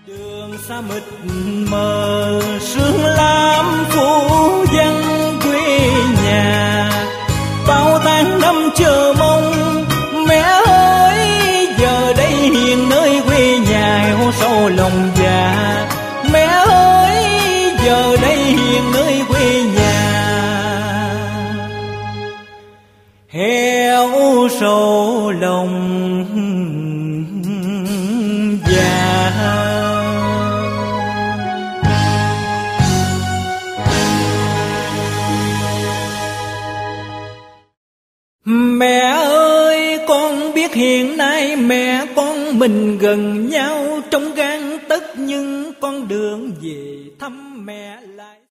Đường xa mịt mờ sương lam phủ dân quê nhà, bao tháng năm chờ mong mẹ ơi giờ đây hiền nơi quê nhà heo sâu lòng già. Mẹ ơi giờ đây hiền nơi quê nhà heo sâu lòng già. Mẹ ơi con biết hiện nay mẹ con mình gần nhau trong gang tấc, nhưng con đường về thăm mẹ lại